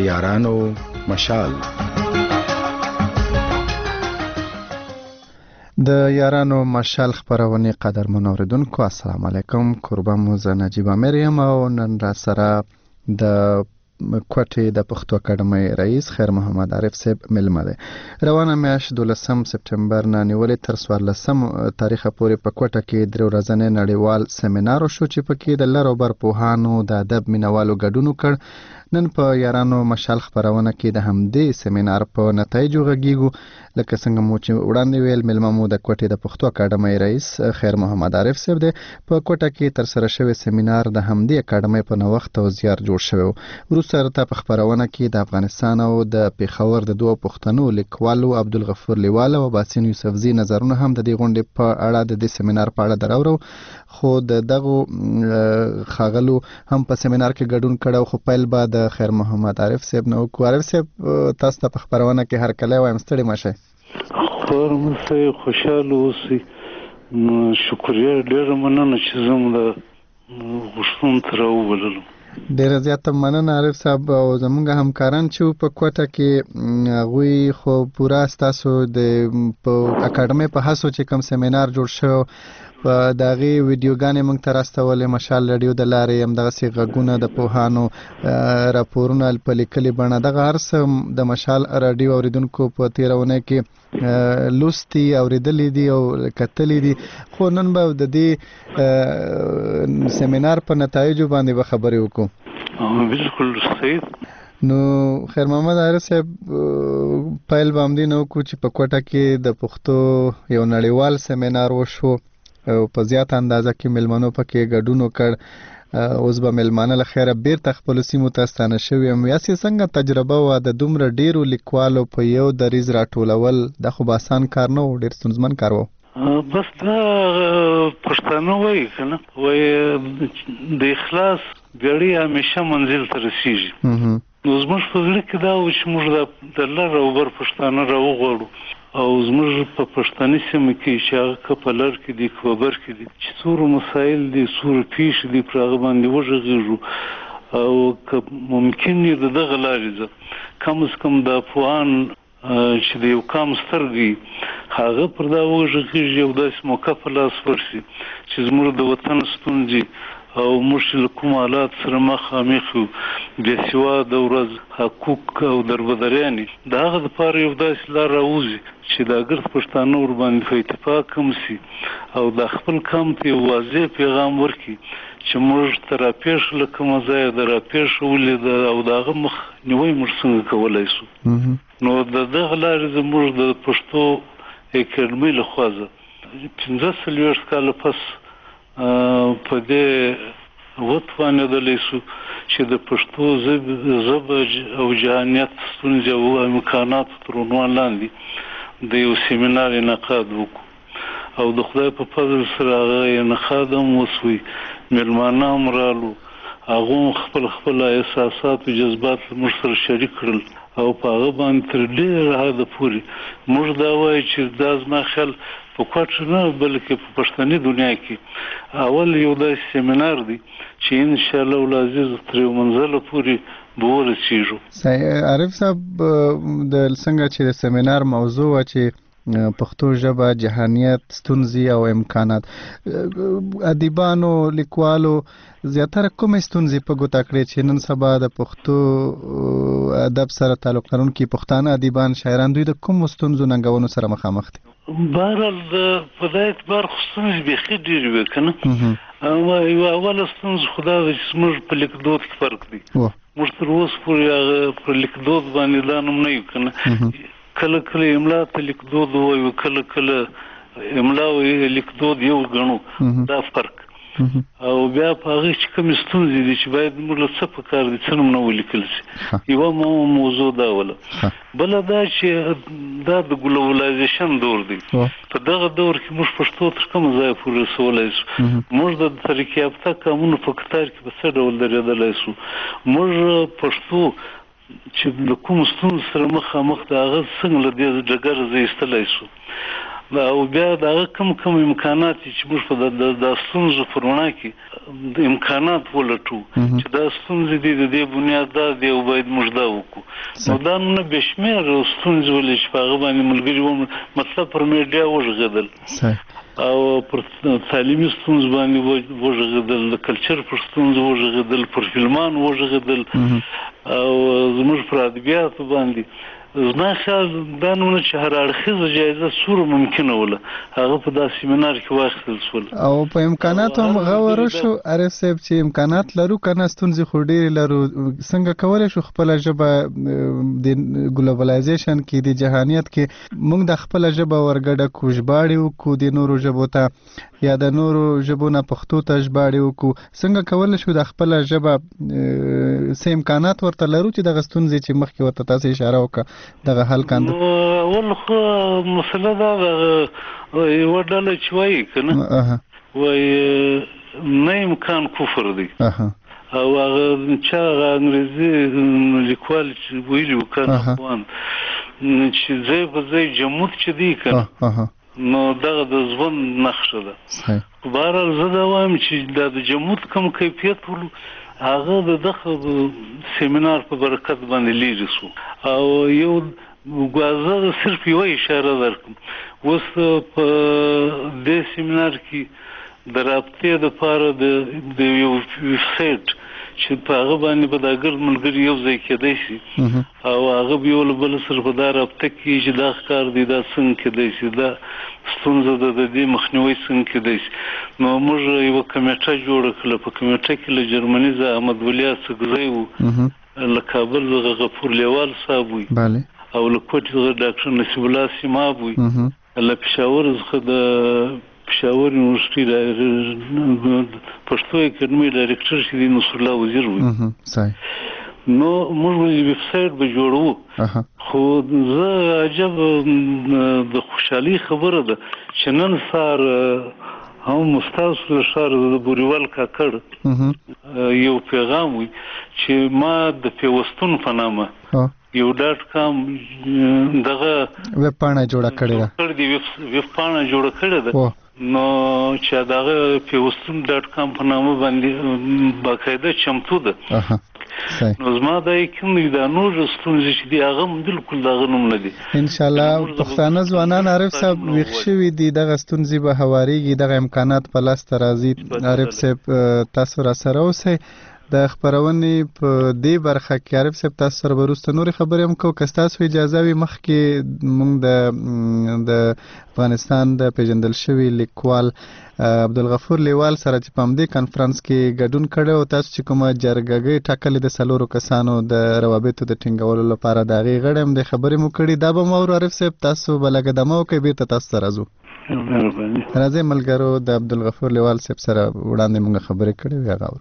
یارانو مشال. د یارانو مشال خبرونه قدرمن اوریدونکو السلام علیکم. قربان مو زه نجیب مریم او نن را سره د کوټې د پښتو اکاډمۍ رئیس خیر محمد عارف صاحب ملمه ده. روانه میاشت 12 سپتمبر نه نیولې تر 14 تاریخ پورې په کوټه کې درې ورځې نړیوال سیمینار شو چې پکې د لر او بر پوهانو د ادب مینوالو ګډون وکړ. نن په یارانو مشال خبرونه کې د همدې سیمینار په نتایجو غږیږو. لکه څنګه مو چې وړاندې ویل ملمه مو د کوټې د پښتو اکاډمۍ رئیس خیر محمد عارف صاحب ده. په کوټه کې تر سره شوی سیمینار د همدې اکاډمۍ په نوښت او زیار جوړ شوی. وروسته ته په خبرونه کې د افغانستان او د پیښور د دوه پښتنو لیکوالو عبدالغفور لیواله او باسین یوسفزي نظرونه هم د دې غونډې په اړه د دې سیمینار په اړه دراورو. خو دغه خاغلو هم په سیمینار کې ګډون کړو. خو پیل بعد خیر محمد عارف صاحب نو عارف صاحب تاسو ته په خبرونه کې هر کله وایم ستړي مشه. خبر مې خوشاله اوسئ. شکریه ډېر مننه چې زموږ د غوښتنو ته راوبللم. ډېر زیات مننه عارف صاحب او زموږ همکاران چې په کوټه کې هغوی خو پورا ستاسو د اکاډمۍ په هڅو چې کوم سیمینار جوړ شو په دغه ویډیوګانې موږ ته راستولې مشال رادیو د لارې هم دغه سی غږونه د پوهانو راپورونه په لیکلي بڼه دغه هر څه د مشال رادیو اوریدونکو په تیرونه کې لوستي اوریدلې دي او کتلې دي. خو نن به د دې سیمینار په نتایجو باندې خبرې وکړو. بالکل صحیح. نو خیر محمد عارف صاحب پیل باندې نو کو چې په کوټه کې د پښتو یو نړیوال سیمینار وشو او په زیات اندازه کې ملمنو پکې ګډون وکړ. اوس به ملمانه له خیره بیرته خپل سیمو ته ستانه شوي هم. یاسې څنګه تجربه وه د دومره ډیرو لیکوالو په یو دریځ راټولول؟ دا خو به آسان کار نه و، ډیر ستونزمن کار و. بس دا پښتانه وایي که نه وایي د اخلاص ګړۍ همیشه منزل ته رسیږي. نو زموږ په زړه کې دا و چې موږ د لر او بر پښتانه راوغواړو او زموږ په پښتني سیمه کې چې هغه که په لر کې دي که په بر کې دي چې څومره مسایل دي څومره پیښې دي پر هغه باندې وغږېږو او که ممکن یې د دغه لارې زه کم از کم دا پوهان چې د یو قام سترګې هغه پر دا وغږېږي او داسې موقع په لاس ورشي چې زموږ د وطن ستونزې او موږ له کوم حالات سره مخامخ یو بې سواده ورځ حقوق او دربدریانې د هغه دپاره یو داسې لار راوځي چې د ګرد پښتانه ورباندې په اتفاق هم سي او د خپل قام ته یو واضح پیغام ورکړي چې موږ ته راپېښ له کومه ځایه د راپېښه ولیده او د هغه مخنیوی موږ څنګه کولی سو. نو د دغه لارې زموږ د پښتو اکاډمۍ له خوا زه 45 کاله پس په دې وتوانېدلی سو چې د پښتو ژبه او جهانیت ستونزې او امکانات تر عنوان لاندې د یو سیمینار انعقاد وکړو او د خدای په فضل سره هغه انعقاد هم وسوی. مېلمانه هم رالو، هغه خپل احساسات او جذبات موږ سره شریک کړل او په هغه باندې تر ډېره حده پورې موږ دا وایو چې دا زما خیال په کوټه نه بلکې په پښتني دنیا کې اول یو داسې سیمینار دی چې انشاءالله العزیز تر یو منزله پورې به ورسېږو. عارف صاحب د څنګه چې د سیمینار موضوع وه چې پښتو ژبه جهانیت ستونزې او امکانات، ادیبانو لیکوالو زیاتره کومې ستونزې په ګوته کړې چې نن سبا د پښتو ادب سره تعلق لرونکي پښتانه ادیبان شاعران دوی د کومو ستونزو ننګونو سره مخامخ دي؟ بهرحال په دا اعتبار خو ستونزې بیخي ډېرې وې که نه. یوه اوله ستونزه خو دا ده چې زموږ په لیکدود کې فرق دی. موږ تر اوسه پورې هغه پر لیکدود باندې دا نوم نه یو که نه. کله کله املا ته لیکدود وایو، کله کله املا او لیکدود یو ګڼو. دا فرق او بیا په هغه چې کومې ستونزې دي چې باید موږ له څه پکار دي څه نوم نه ولیکل شي. یوه موضوع دا وله. بله دا چې دا د ګلوبلایزیشن دور دی. په دغه دور کې موږ پښتو تر کومه ځایه پورې رسولی شو؟ موږ د ترقي یافته قامونو په کتار کې په څه ډول درېدلی شو؟ موږ پښتو چې د کوم ستونزو سره مخامخ د هغه څنګه له دې ډګره زه ایستلی شو؟ او بیا دا کوم امکانات چې موږ په د ستونزو پرونه کې د امکانات ولټو چې دا ستونزې د دې بنیاد دی او باید موږ دا وکړو نو دا نه بشمیر ستونزې ولې چې په هغه باندې ملګري مطلب پر میډیا وژغېدل او پر تعلیمي ستونزو باندې وژغېدل د کلچر پر ستونزو وژغېدل پر فلمان وژغېدل او زموږ پر ادبیاتو باندې زما خیال دا نومونه چې هر اړخیزه جایزه سوره ممکنه وله هغه په دا سیمینار کې واخیستل شول او په امکاناتو هم غوړ شو عارف صاحب چې امکانات لرو کنه ستونزې خو ډېرې لرو څنګه کولای شو خپل ژبه د ګلوبلایزیشن کې د جهانیت کې موږ د خپل ژبه ورګډه کوژباړي وکړو د نورو ژبو ته یا د نورو ژبو نه پښتو ته ژباړي وکړو څنګه کولای شو د خپل ژبه سه امکانات ورته لرو چې د ستونزې چې مخکې ورته تاسو اشاره وکړه دغه حل کنده ول خو مسله دا یو ډول چې وایي کنه وایي نه امکان کفر دی او هغه چې انګریزي لیکوال چې ویلي وکړ چې ځای په ځای جمود چې دی کنه نو دغه د ځوان نقشه ده بهرحال زه دا وایم چې د جمود کوم کیفیت ولو هغه د دغه سیمینار په برکت باندې لیري شو او یو غواړم صرف یو اشاره درکم اوس په دې سیمینار کې د رابطې لپاره د یو ویب سایت چې په هغه باندې به د ګرد ملګري یو ځای کېدای شي او هغه به یو بل سره په دا رابطه کې چې دا ښکار دی دا څنګه کېدای شي دا ستونزه د دې مخنیوي څنګه کېدای شي نو موږ یو کمیټه جوړه کړه په کمیټه کې له جرمني ځای احمد ولي څګزی وو له کابل څخه غفور لیوال صاحب وي او له کوټې څخه ډاکټر نصیب الله سیماب وي له پېښور څخه د پېښور یونیورسيټي د پښتو اکیډمي ډایرکټر شې نصر الله وزیر وي صحیح نو موږ ویب سایت به جوړو خو زه عجب د خوشحالي خبره ده چې نن سهار هم مستاس له ښار د بوریوال کاکړ یو پیغام وي چې ما د پیوستون په نامه یو .com دغه ویب پاڼه جوړه کړې ده ویب پاڼه جوړه کړې ده نو چې دغه پیوستون .com په نامه باندې باقاعده چمتو ده نو زما دا یقین دی دا نور ستونزې چې دی هغه بالکل دغه نوم نه دي ان شاء الله پښتانه ځوانان عارف صاحب ویښ شوي دي دغه ستونزې به هواريږي دغه امکانات په لاس ته راځي عارف صاحب تاسو را سره اوسئ د خبرونې په دې برخه کې عارف صاحب تاسو سره وروسته نور خبرې هم کوو که تاسو اجازه وي مخکې موږ د افغانستان د پیژندل شوي لیکوال عبدالغفور لیوال سره چې په همدې کنفرانس کې ګډون کړی او تاسو چې کومه جرګه ټاکلې د 4 کسانو د روابطو د ټینګولو لپاره د هغې غړی هم د خبرې مو کړي دا به مو اورو عارف صاحب تاسو به لږه دمه وکړئ بیرته تاسو ته راځو راځئ ملګرو د عبدالغفور لیوال صاحب سره وړاندې موږ خبرې کړې وې هغه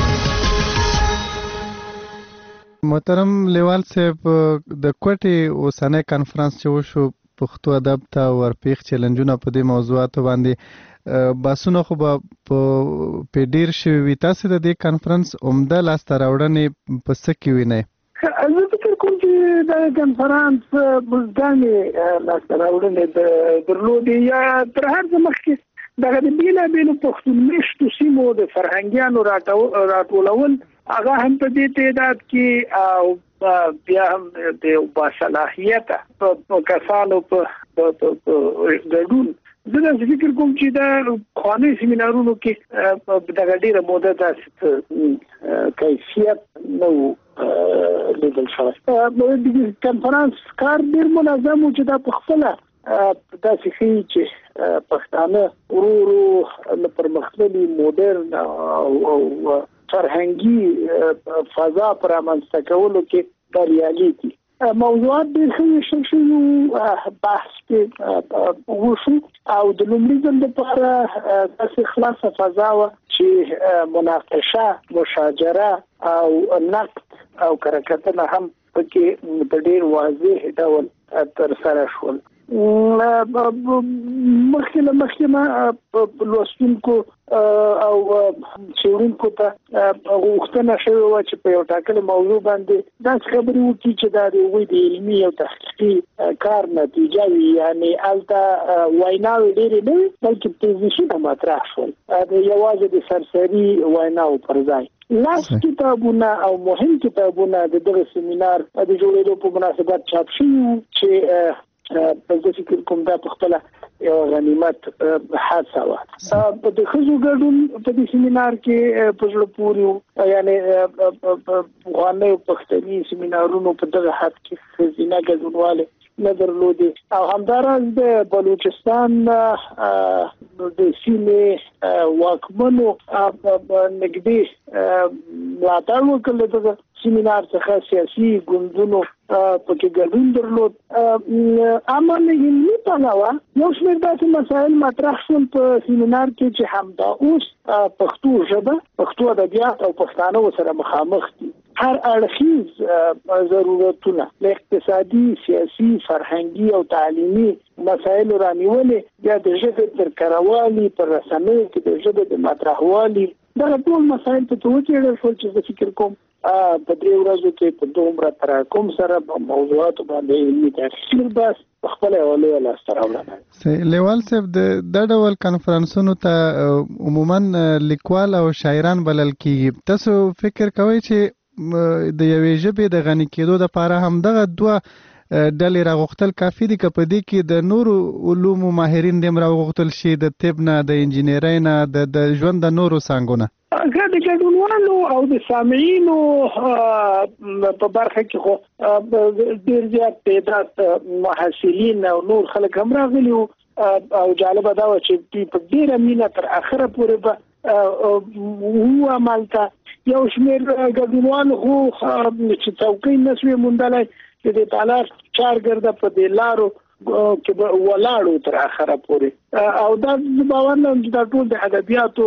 محترم لیوال صاحب د کوټې اوسنۍ کنفرانس چې وشو پښتو ادب ته ورپېښ چیلنجونه په دې موضوعاتو باندې باسونه خو به په ډیر شوي وي تاسو د دې کنفرانس عمده لاسته راوړنې په څه کې وینئ زه فکر کوم چې دا کنفرانس بزګانې لاسته راوړنې درلودې یا تر هر څه مخکې دغه د بېلابېلو پښتون میشتو سیمو د فرهنګیانو راټولول هغه هم په دې تعداد کې او بیا هم د باصلاحیته په کسانو په ګډون زه فکر کوم چې دا خواني سیمینارونو کې دغه ډیره موده د کیفیت نو لیدل شوی د کنفرانس کار ډیر منظم و چې دا په خپل داسې ښیي چې پښتانه ورو پرمختللي موډرن او فرهنګي فضا پر رامنځته کولو کې بریالي دي موضوعات ډېر ښه ویشل شوي بحث کې وشو او د لومړي ځل لپاره داسې خلاصه فضا وه چې مناقشه مشاجره او نقد او کره کتنه هم پکې په ډېر واضح ډول ترسره شول مخکې ما لوستونکو او څېړونکو ته غوښتنه شوې وه چې په یو ټاکلې موضوع باندې داسې خبرې وکړي چې دا د هغوی د علمي او تحقیقي کار نتیجه وي. یعنې هلته ویناوې ډېرې نه وي بلکې تیزیسونه مطرح شول یوازې د سرسري ویناو پر ځای. لاس کتابونه او مهم کتابونه د دغه سیمینار د جوړېدو په مناسبت چاپ شوي وو چې زه فکر کوم دا په خپله یو غنیمت حادثه وه. د ښځو ګډون په دې سیمینار کې په زړه پورې وو. یعنې پخوانیو پښتني سیمینارونو په دغه حد کې ښځینه ګډونوالی نه درلودې او همداراز د بلوچستان د سیمې واکمنو نږدې ملاتړ وکړ دغه سیمینار څخه سیاسي ګوندونو پکې ګډون درلود. اما له علمي پلوه یو شمېر داسې مسایل مطرح شول په سیمینار کې چې همدا اوس پښتو ژبه پښتو ادبیات او پښتانه سره مخامخ دي. هر اړخیز ضرورتونه له اقتصادي سیاسي فرهنګي او تعلیمي مسایل رانیولې بیا د ژبې تر کاروالي پر رسنیو کې د ژبې د مطرحوالي دا ټول مسایل ته وڅېړل شول چې زه فکر کوم په دې ورځو کې په دومره تراکم سره موضوعات باندې علمي تحقیق بس خپل اولي لاسته راوړنه. لیوال صاحب د ډول کانفرنسونو ته عموما لیکوال او شاعران بلل کیږي. تاسو فکر کوئ چې د یوې ژبې د غني کېدو لپاره هم دغه دوه ډلې راغوښتل کافي دي که په دې کې د نورو علومو ماهرین دې هم راغوښتل شي د طب نه د انجینرۍ نه د ژوند د نورو څانګو نه؟ د ګډونوالو او د سامعینو په برخه کې خو ډېر زیات تعداد محصلین او نور خلک هم راغلي وو او جالبه دا وه چې په ډېره مینه تر اخره پورې به وعملته. یو شمېر ګډونوالو خو چې څوکۍ نه سوې موندلی چې د تالار چارګرده په دې لارو کې به ولاړو تر اخره پورې او دا باور لرم چې دا ټول د ادبیاتو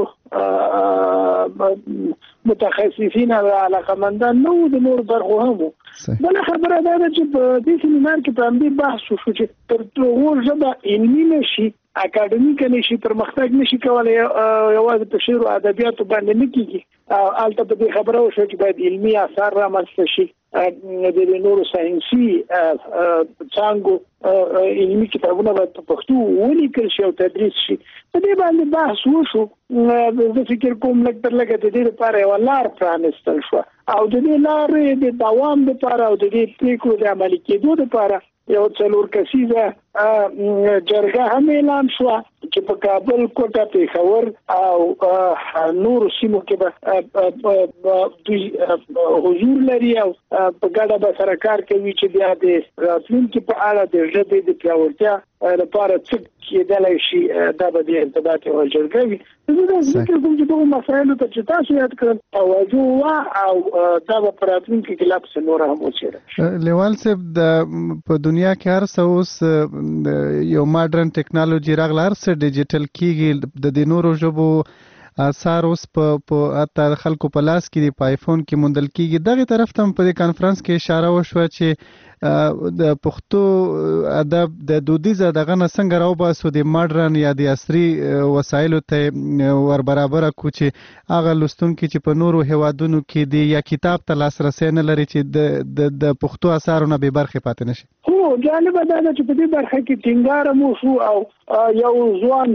متخصصین او علاقمندان نه وو، د نور برخو هم وو. بله خبره دا ده چې په دې سیمینار کې په همدې بحث وشو چې تر هغو ژبه علمي نه شي، اکاډمیک نه شي، پرمختګ نه شي کولی، یوازې په شعر او ادبیاتو باندې نه کېږي. هلته په دې خبره وشوه چې باید علمي اثار رامنځته شي، د نورو ساینسي څانګو علمي کتابونه باید په پښتو ولیکل شي او تدریس شي. په دې باندې بحث وشو. زه فکر کوم لږ تر لږه د دې لپاره یوه لار پرانستل شوه او د دې لارې د دوام لپاره او د دې پرېکړو د عملي کېدو لپاره یو 4 کسیزه جرګه هم اعلان شوه چې په کابل، کوټه، پېښور او نورو سیمو کې به دوی حضور لري او په ګډه به سره کار کوي چې بیا د راتلونکي په اړه د ژبې د پیاوړتیا لپاره څه کېدلی شي. دا به د ارتباط یوه جرګه وي. زه داسې فکر کوم چې دغو مسایلو ته چې تاسو یاد کړل توجه وه او دا به په راتلونکي کې لا پسې نوره هم وڅېړل. لیوال صاحب په دنیا کې هر څه اوس یو ماډرن ټیکنالوژي راغله، هر څه ډیجیټل کېږي، د دې نورو ژبو اثار اوس په حتی خلکو په لاس کې دي، په آیفون کې موندل کېږي. دغې طرف ته هم په دې کانفرنس کې اشاره وشوه چې د پښتو ادب د دودیزه دغه نه څنګه راوباسو، د ماډرن یا د عصري وسایلو ته ور برابره کړو چې هغه لوستونکي چې په نورو هیوادونو کې دي یا کتاب ته لاسرسی نه لري چې د پښتو اثارو نه بې برخې پاتې نه شي. هو جالبه دا ده چې په دې برخه کې ټینګار هم وشو او یو ځوان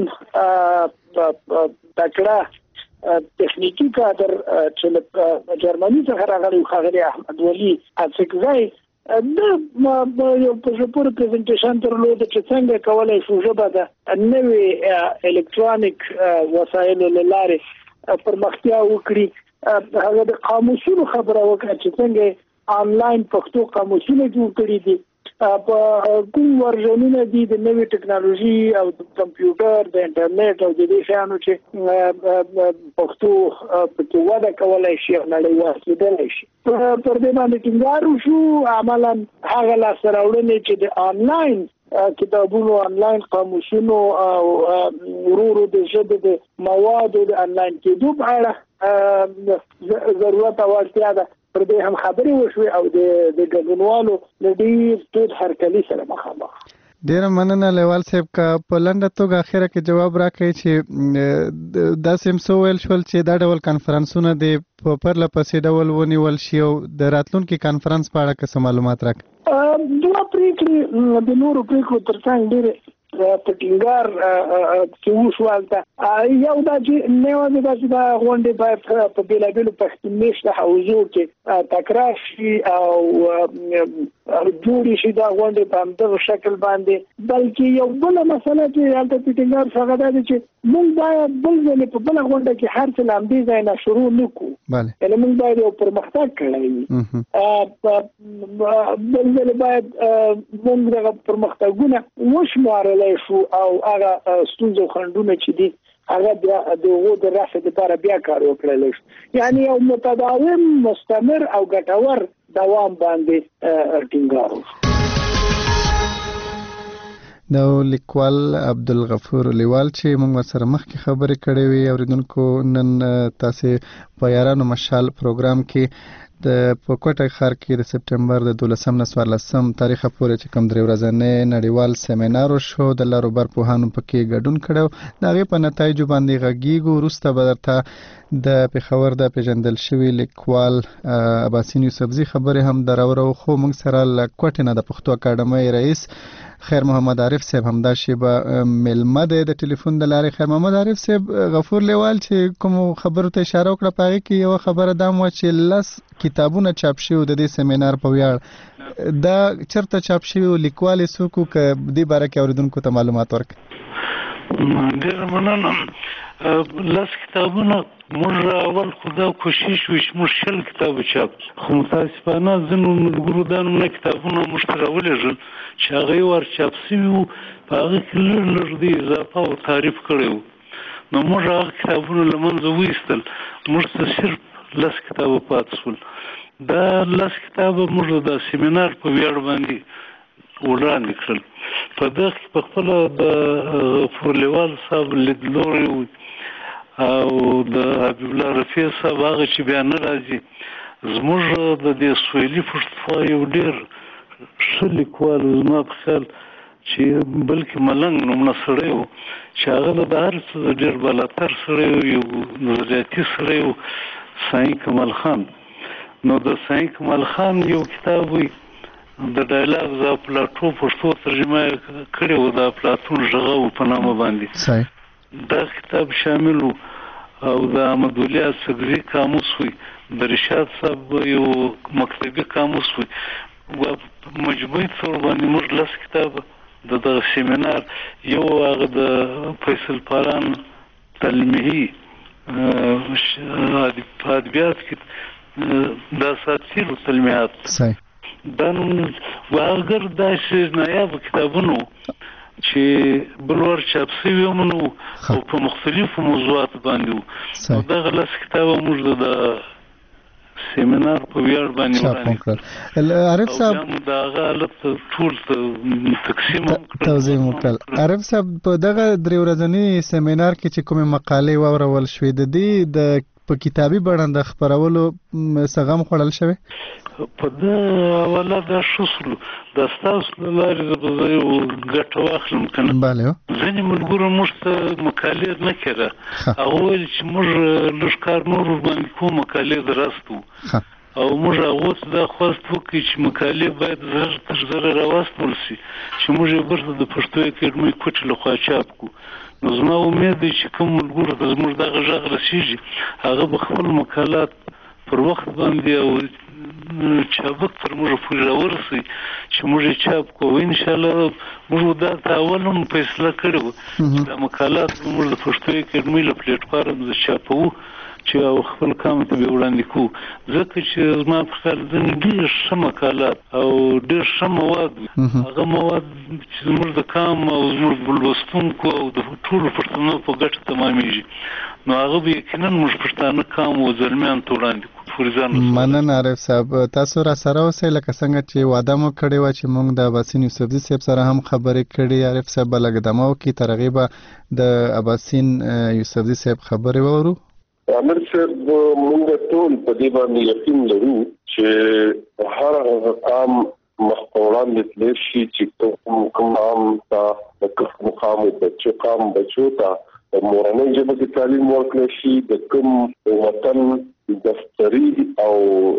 تکړه تخنیکی کادر چې جرمني څخه راغلی ښاغلی احمد ولي اڅکزی د یو په پوره پریزنټیشن درلوده چې څنګه کولی شو ژبه د نوې الکترونیک وسایلو له لارې پرمختیا وکړي. هغه د قاموسونو خبره وکړه چې څنګه آنلاین پښتو قاموسونه جوړ کړي دي، په کوم ورژنونه دي د نوې ټکنالوژي او د کمپیوټر، د انټرنیټ او د دې شیانو چې پښتو پکې وده کولی شي او نړیوال کېدلی شي. پر دې باندې ټینګار وشو. عملا هغه لاسته راوړنې چې د آنلاین کتابونو، آنلاین قاموسونو او ورو د ژبې د موادو د آنلاین کېدو په اړه ضرورت او اړتیا ده، پر دې هم خبرې وشوې او د ګډونوالو له ډېر تود هرکلي سره مخامخ. ډیر مننه لیوال صاحب کا په لنډه توګه اخیره کې جواب راکړئ چې دا سیم سو ویل شول چې دا ډول کانفرنسونه د په پرله پسې ډول ونیول شي او د راتلونکي کانفرنس په اړه څه معلومات راکړئ. دوه پریکړې د نورو پریکړو ترڅنګ ډېرې په ټینګار کې وشوالته یو دا چې نه و دا غونډې په بیلابیلو پښتون میشته حوزو کې تکرار شي او جوړې شي دا غونډې په همدغه شکل باندې، بلکې یو بل مسله چې هلته په ټینګار څنګه ده چې موږ باید بل ځل په بل غونډه کې هر څه لامدې ځای نه شروع نکړو، یعنې موږ باید یو پرمختګ کړی بل ځل باید موږ دغه پرمختګونه وشمارلی شو او هغه ستونزې خنډونه چې دي هغه بیا د هغو د رفع دپاره بیا کار وکړلی شو، یعنې یو متداوم مستمر او ګټور دوام باندې ټینګار وشو. د لیکوال عبدالغفور لیوال چې موږ ورسره مخکې خبرې کړې وي اوریدونکو، نن تاسې په یارانو مشال پروګرام کې د په کوټه ښار کې د سپټمبر د 12 نه 14 تاریخ پورې چې کوم درې ورځې نړیوال سیمینار شو د لاروبر پوهانو پکې ګډون کړو، د هغې په نتایجو باندې غږیږو. وروسته به درته د پېښور د پیژندل شوي لیکوال اباسین یوسفزي خبرې هم دراورو، خو موږ سره له کوټې نه د پښتو اکاډمۍ رئیس خیر محمد عارف صاحب همدا شیبه ملمه دی د ټلیفون د لارې. خیر محمد عارف صاحب، غفور لیوال چې کوم خبرو ته اشاره وکړه په هغې کې یوه خبره دا وه چې 10 کتابونه چاپ شوي د دې سیمینار په ویاړ، دا چېرته چاپ شوي او لیکوال یې څوک و، که دې باره کې اورېدونکو ته معلومات ورکړي؟ ډېره مننه. 10 کتابونه موږ اول خو دا کوشش وي چې موږ 20 کتابه چاپ، خو متاسفانه ځینو ملګرو دا نومونه کتابونه موږ ته راولېږل چې هغه یې ور چاپ سوي وو، په هغه کې لږ لږ د اضافه او تعریف کړی وو، نو موږ هغه کتابونه له منځه وایستل، موږ ته صرف 10 کتابه پاتې شول. دا 10 کتابه موږ د سیمینار په ویاړ باندې وړاندې کړل. په دغه کې په خپله د غفور لیوال صاحب لیدلوری او د حبیب الله رفیع صاحب هغه چې بیا نه راځي، زموږ د دې سویلي پښتونخوا یو ډېر ښه لیکوال زما په خیال چې بلکې ملنګ نومونه سړی و چې هغه د هر څه ډېر بالاتر سړی و، یو نظریاتي سړی و، ساین کمال خان. نو د ساین کمال خان یو کتاب وي د ډایلاګ ز پلاټو پښتو ترجمه کړې و، د افلاطون غږ په نامه باندې دا کتاب شامل و، او د احمد ولي اصغري قاموس وي، د رشاد صاحب یو مکتبي قاموس وي. په مجموعي طور باندې موږ 10 کتابه د دغه سیمینار، یو هغه د فیصل پاران تلمیحي په ادبیات کې د اساطیر تلمیحات دا نوم و، اگر داسې نایاب کتابونه چې بل ور چاپ سوي هم نو او په مختلفو موضوعاتو باندې وو، دغه 10 کتابه موږ د سیمینار په ویاړ باندې وړاندې کړل. عارف صاحب دا هغه حالت ټول تقسیم هم کړل، توضیح هم کړل. عارف صاحب، په دغه 3 ورځني سیمینار کې چې کومې مقالې واورول شوې، د دې د په کتابي بڼه د خپرولو څه غم خوړل شوی؟ په دا اوله دا شوسلو د ستاسو له لارې زه یو ګټه واخلم که نه. ځینې ملګرو موږ ته مقالې نه کړه، هغه ویل چې موږ لږ کار نور ورباندې کوو، مقالې د راست وو، او موږ هغو ته دا خواست وکړي چې مقالې باید زر تر زره راواستول شي چې موږ یې بیرته د پښتو اکاډمۍ کوټې لخوا چاپ کړو. نو زما امید دی چې کوم ملګرو ته زموږ دغه غږ رسېږي هغه به خپل مقالات پر وخت باندې او چابک تر موږ پورې راورسوي چې موږ یې چاپ کوو. انشاءالله موږ دا ته اول هم فیصله کړې وه چې دا مقالات به موږ د پښتو اکاډمۍ له پلیټفارم چاپوو چې خپل کام ته به وړاندې کوو، ځکه چې زما په خیال ځینې ډېر ښه مقالات او ډېر ښه مواد هغه مواد چې زموږ د کام او زموږ د لوستونکو او د ټولو پښتنو په ګټه تمامېږي، نو هغه به یقینا موږ پښتانه کام او زلمیانو ته وړاندې کړو. مننه عارف صاحب، تاسو را سره اوسئ لکه څنګه چې وعده مو کړې وه چې موږ د اباسین یوسفزي صاحب سره هم خبرې کړې. عارف صاحب به لږ دمه وکړي، تر هغې به د اباسین یوسفزي صاحب خبرې واورو. عامر صاحب، موږ ټول په دې باندې یقین لرو چې هر هغه کام مخ په وړاندې تللی شي چې کوم کام عام بچو ته مورنۍ ژبه کې تعلیم ورکړل شي، د کوم وطن دفتري او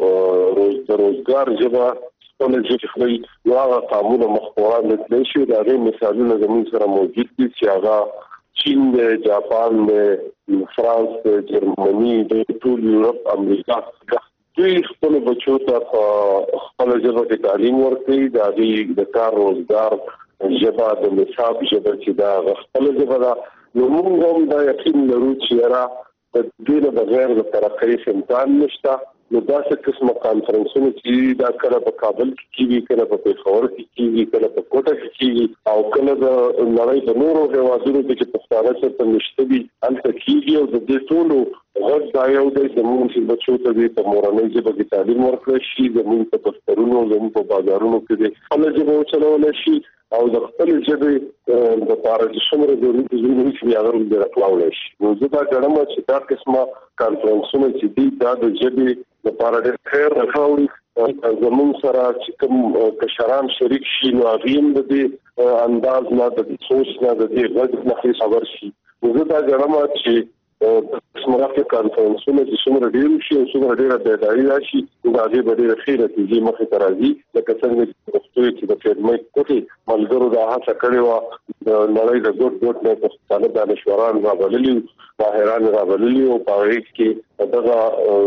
روزګار ژبه خپل ژبه خپل نو هغه قانون مخوران لیکل شي. دا غي مثالونه زموږ سره موجود دي چې هغه چین دی، جاپان دی، فرانس دی، جرمني دی، ټول یورپ، امریکا دوی خپل بچو ته خپل ژبه کې تعلیم ورکوي. دا غي د کار روزګار ژبه د نصاب ژبه چې دا خپل ژبه ده. نو موږ هم دا یقین لرو چې را د دې نه بغیر د ترقۍ امکان نشته. نو دا څه قسمه کانفرنسونه چې دا کله په کابل کې کیږي، کله په پېښور کې کیږي، کله په کوټه کې کیږي، او کله د نړۍ د نورو هیوادونو کې پښتانه څخه نشته دي هلته کیږي. او د دې ټولو غږ دا یو دی زموږ چې بچو ته د مورنۍ ژبه کې تعلیم ورکړل شي، زموږ په دفترونو، زموږ په بازارونو کې د خپل ژبه وچلول شي او د خپل ژبې د لپاره چې څومره ضروري دي چې هغه د راټولول شي. نو زه دا ګڼم چې دا قسمه کانفرنسونه چې دي دا د ژبې لپاره ډېر خیر راوړي. زموږ سره چې کوم کشران شریک شي نو هغه هم د دې انداز نه، د دې سوچ نه، د دې غږ نه خبر شي. نو زه دا ګڼم چې سمراقي کانفرنسونه چې څومره ډېر شي او څومره ډېر بیداری راشي دا هغه به ډېر خیر نتیجې مخې ته راځي. لکه څنګه چې پښتو چې د خدمت کوي ملګرو دا هڅه کړې و د نړۍ د ګډ نه پښتانه دانشوران راغلي، ماهران راغلي او په هغه کې دغه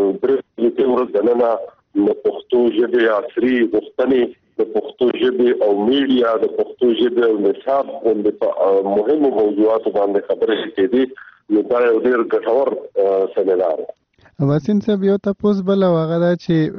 درې ورځې د پښتو ژبې عصري غوښتنې د پښتو ژبې او میډیا د پښتو ژبې او نصاب باندې مهمو موضوعاتو باندې خبرې کېدې. نو دا یو ډېر ګټور سیمینار. واسین صاحب یو تاسو بل هغه دا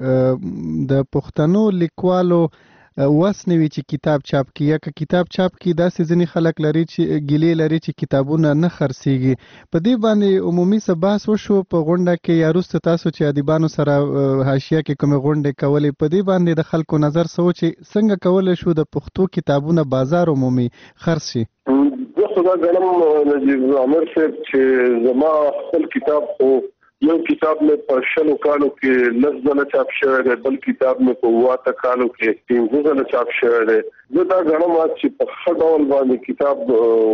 چې د پښتنو لیکوالو وسنوي چې کتاب چاپ کی یا کتاب چاپ کی داسې ځینې خلک لري چې ګیلې لري چې کتابونه نه خرڅيږي. په دې باندې عمومي بحث وشو په غونډه کې یا وروسته تاسو چې ادیبانو سره حاشیه کې کوم غونډه کولې په دې باندې د خلکو نظر سوچ څنګه کول شو د پښتو کتابونه بازار عمومي خرڅ شي؟ زه خو دا ګڼم نجیب عامر صاحب چې زما خپل کتاب خو یو کتاب مې په 6 کالو کې لږ چاپ شوی دی، بل کتاب مې په 8 کالو کې 15 چاپ شوی دی. زه دا غواړم چې په ښه ډول باندې کتاب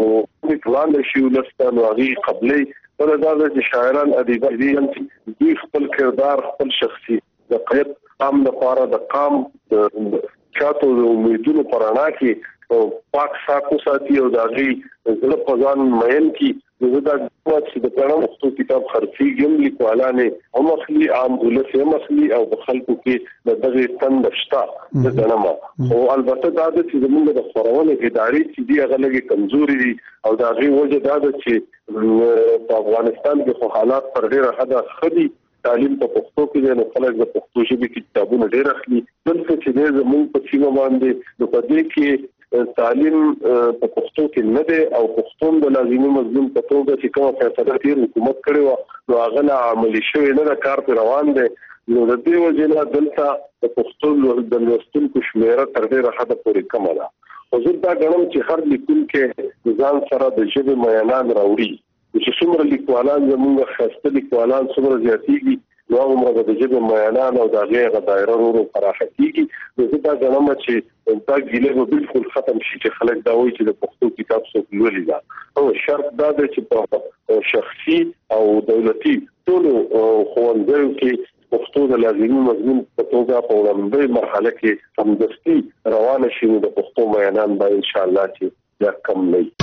وکړل شي ولسته نو هغه قبلې پر دا چې شاعران ادیبان دوی خپل کردار، خپل شخصي د قید عام لپاره د قام د چاتو د امیدونو پرانا کې پاک ساکو ساتي او داغي زړه پزان مېن کی زه دا چې د پرانو پښتو کتاب خرڅي ګم لیکوالانه هم اخلي عام ولس هم اخلي او د خلکو کې د دغه تند شتا د دنما او البته دا چې زموږ د خورونه ادارې چې دی هغه لګي کمزوري دي او داغي وجه دا چې په افغانستان کې حالات پر ډیره حد خدي تعلیم په پښتو کې نه خلک د پښتو ژبې کتابونه ډېر اخلي. دلته چې زموږ په سیمه باندې د پدې کې تعلیم په پښتو کې نه دی او پښتون د لازمي مضمون په توګه چې کومه فیصله تیر حکومت کړې و نو هغه نه عملي شوی نه، کار پر روان دی. نو د دې وجه نه دلته د پښتو د لوستونکو شمیره تر ډیره حد پورې کمه ده. خو زه دا ګڼم چې هر لیکونکی ځان سره د ژبې میانان راوړي چې څومره لیکوالان زموږ خاصه لیکوالان څومره زیاتېږي نو هغه د ژبې میانان او د هغه دایره ورو پراخه کیږي. زه دا غواړم چې دا ګیله به بالکل ختم شي چې خلک دا وایي چې د پښتو کتاب څوک لولي دا او شرط دا دی چې په شخصي او دولتي ټولو ښوونځیو کې پښتو د لازمي مضمون په توګه په وړاندې مرحله کې همدستي روانه شي نو د پښتو میانان به ان شاء الله چې دا کم نه وي.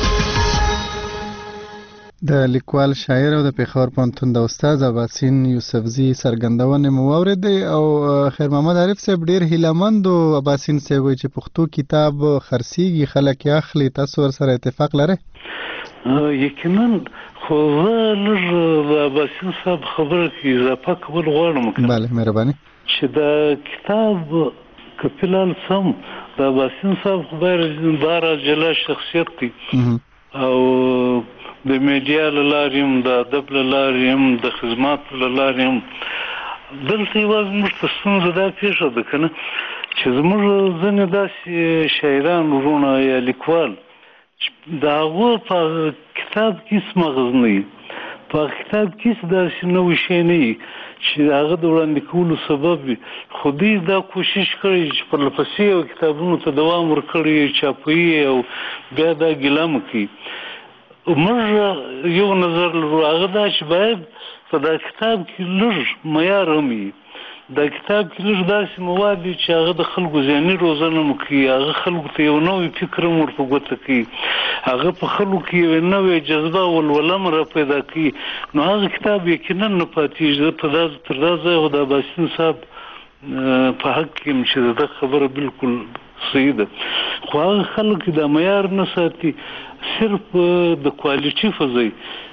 د لیکوال شاعر او د پیښور پوهنتون د استاد اباسین یوسفزي سرګندونه مو اوریدې او خیر محمد عارف صاحب ډیر هیلمند او اباسین صاحب چې پښتو کتاب خرڅيږي خلک یې اخلي، تاسو سره اتفاق لرئ؟ یقینا خو زه د اباسین صاحب خبره کې اضافه کول غواړم. بله مهرباني. چې د کتاب کپیلال سم د اباسین صاحب خبره بار جلا شخصیت دی او د میډیا لاریم د ادب لاریم د خدمات لاریم دلته یوازې موږ ته ستونزه دا پیښه ده کنه چې زموږ ځینې داسې شاعران ورونه یا لیکوال د هغو په کتاب کې مغز نه وي، په کتاب کې داسې نوی شی نه وي چې هغه د وړاندې کولو سبب وي. خو دوی دا کوشش کړی چې پرلپسې کتابونو ته دوام ورکړي، چاپوي او بیا دا ګیله مه کوي. موږ یو نظر لرو هغه دا چې باید په دا کتاب کې لږ معیار هم وي. دا کتاب کې لږ داسې مواد دي چې هغه د خلکو ذهني روزنه هم کوي، هغه خلکو ته یو نوی فکر هم ورته ګوته کوي، هغه په خلکو کې یو نوې جذبه او ولوله هم را پیدا کوي. نو هغه کتاب یقینا نه پاتېږي. تر دا ځایه خو د عباسین صاحب په حق کې یم چې دا خبره بالکل صحیح ده، خو هغه خلک دا معیار نه ساتي، صرف د کوالټي فضای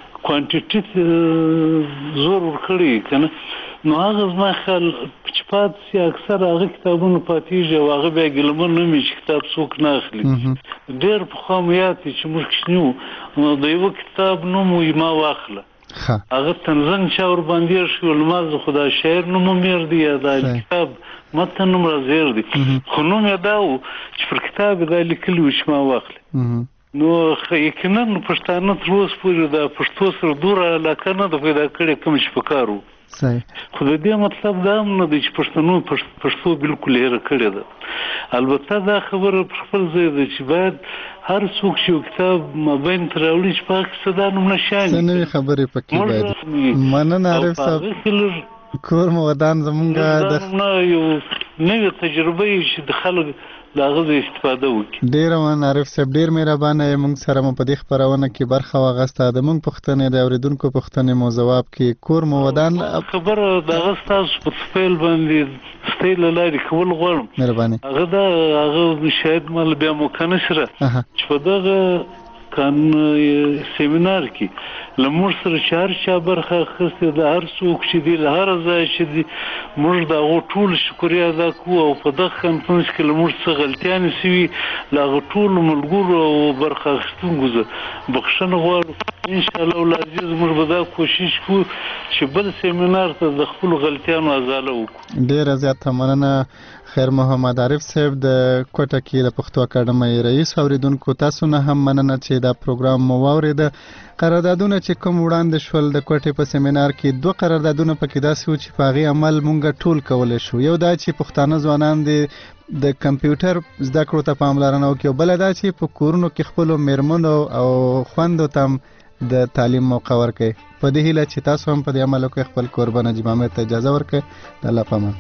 کوانټیټي زور ورکړي که نه. نو هغه زما خیال چې پاتې سي اکثر هغه کتابونه پاتېږي او هغه بیا ګیلمن نه وي چې کتاب څوک نه اخلي. ډېر پخوا مو یاد دي چې موږ کوچني وو نو د یوه کتاب نوم وي ما واخله، هغه تنزنګ چا ورباندې شو لماز خو دا شاعر نوم هم هېر دی یا دا کتاب متن نوم راز هېر دی، خو نوم یې دا و چې پر کتاب یې دا لیکلي و چې ما واخلې. نو یقینا پښتانه تر اوسه پورې د پښتو سره دوره علاقه نه ده پیدا کړې کوم چې په کار و. خو د دې مطلب دا هم نه دی چې پښتنو پښتو بالکل هېره کړې ده. البته دا خبره پر خپل ځای ده چې باید هر څوک چې یو کتاب مابین ته راوړي چې په هغه کې څه دا نوم نه شیان څه نوې خبرې پکې باید. مننه عارف صاحب، کور مو ودان زمونږ د یو نوې تجربه یې چې د خلک د هغه د استفاده وکړي. ډېره مننه عارف صاحب، ډېر مهربانه یې. موږ سره مو په دې خپرونه کې برخه واخیسته، د موږ پوښتنې د اورېدونکو پوښتنې مو ځواب کړي. کور مو ودان خبره د هغه ستاسو په سپیل باندې ستۍ له لارې کول غواړم. مهرباني. هغه شاید مال بیا موقع نشره چې په دغه سیمینار کې له موږ سره چې هر چا برخه اخیستې ده، هر څوک چې دی له هره ځایه چې دی موږ د هغو ټول شکریه ادا کوو او په دغه کنفرانس کې له موږ څه غلطیانې سوي له هغه ټولو ملګرو او برخه اخیستونکو زه بخښنه غواړو. انشاءالله العزیز موږ به دا کوشش کوو چې بل سیمینار ته د خپلو غلطیانو ازاله وکړو. ډېره زیاته مننه خیر محمد عارف صاحب د کوټه کې د پښتو اکاډمۍ رئیس. اوریدونکو تاسو نه هم مننه چې دا پروګرام مو واورېده. قراردادونه چې کوم وړاندې شول د کوټې په سیمینار کې، 2 قراردادونه پکې داسې وو چې په هغې عمل مونږ ټول کولی شو. یو دا چې پښتانه ځوانان د کمپیوټر زده کړو ته پاملرنه وکړي، او بله دا چې په کورونو کې خپلو میرمنو او خویندو ته هم د تعلیم موقع ورکړي. په دې هیله چې تاسو هم په دې عمل وکړئ. خپل کوربه نجیب عامر ته اجازه ورکړئ. د الله په امان.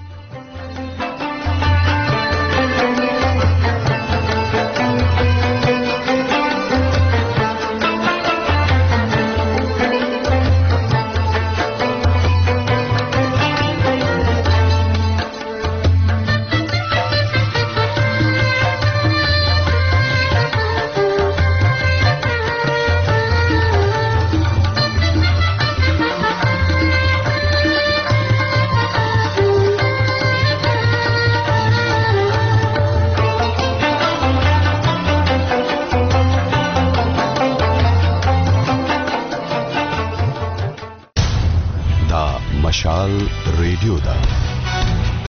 مشال ریډیو ده.